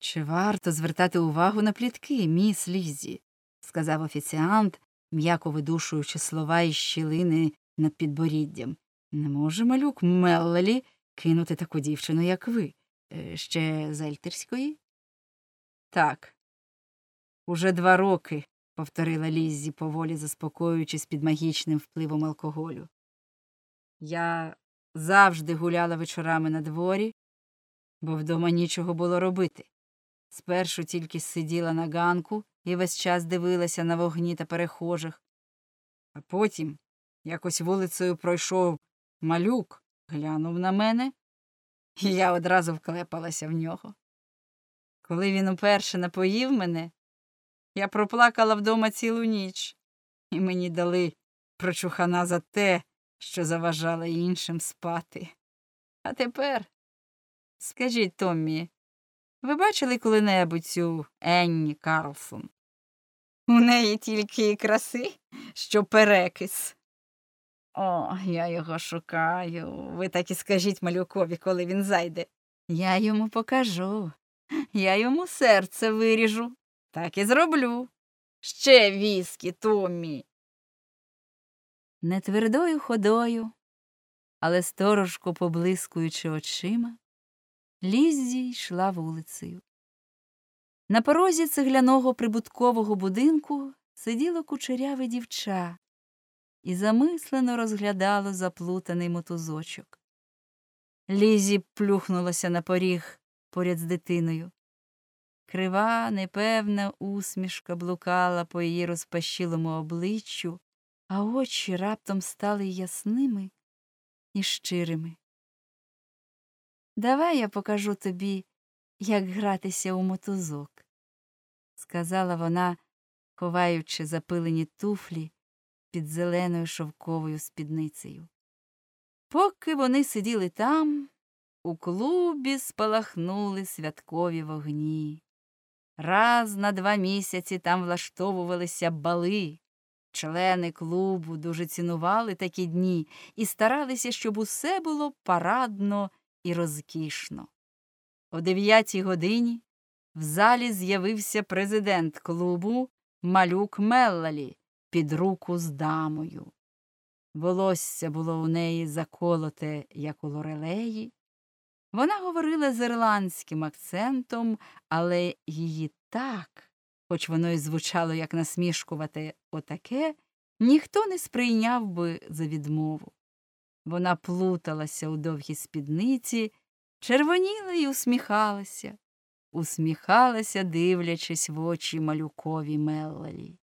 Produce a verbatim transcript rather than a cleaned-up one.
Чи варто звертати увагу на плітки, міс Ліззі? Сказав офіціант, м'яко видушуючи слова із щілини над підборіддям. Не може малюк Меллелі кинути таку дівчину, як ви. Е, Ще з Ельтерської? Так. Уже два роки, повторила Ліззі, поволі заспокоюючись під магічним впливом алкоголю. Я завжди гуляла вечорами на дворі, бо вдома нічого було робити. Спершу тільки сиділа на ганку і весь час дивилася на вогні та перехожих. А потім якось вулицею пройшов малюк, глянув на мене, і я одразу вклепалася в нього. Коли він уперше напоїв мене, я проплакала вдома цілу ніч, і мені дали прочухана за те, що заважала іншим спати. А тепер, скажіть, Томмі, ви бачили коли-небудь цю Енні Карлсон? У неї тільки і краси, що перекис. О, я його шукаю. Ви так і скажіть малюкові, коли він зайде. Я йому покажу. Я йому серце виріжу. Так і зроблю. Ще віскі, Томмі. Не твердою ходою, але сторожко поблискуючи очима, Ліззі йшла вулицею. На порозі цегляного прибуткового будинку сиділо кучеряве дівча і замислено розглядало заплутаний мотузочок. Ліззі плюхнулася на поріг поряд з дитиною. Крива, непевна усмішка блукала по її розпашілому обличчю, а очі раптом стали ясними і щирими. «Давай я покажу тобі, як гратися у мотузок», – сказала вона, ховаючи запилені туфлі під зеленою шовковою спідницею. Поки вони сиділи там, у клубі спалахнули святкові вогні. Раз на два місяці там влаштовувалися бали. Члени клубу дуже цінували такі дні і старалися, щоб усе було парадно і розкішно. О дев'ятій годині в залі з'явився президент клубу малюк Меллелі під руку з дамою. Волосся було у неї заколоте, як у Лорелеї. Вона говорила з ірландським акцентом, але її так, хоч воно й звучало як насмішкувате отаке, ніхто не сприйняв би за відмову. Вона плуталася у довгій спідниці, червоніла й усміхалася. Усміхалася, дивлячись в очі малюкові Меллелі.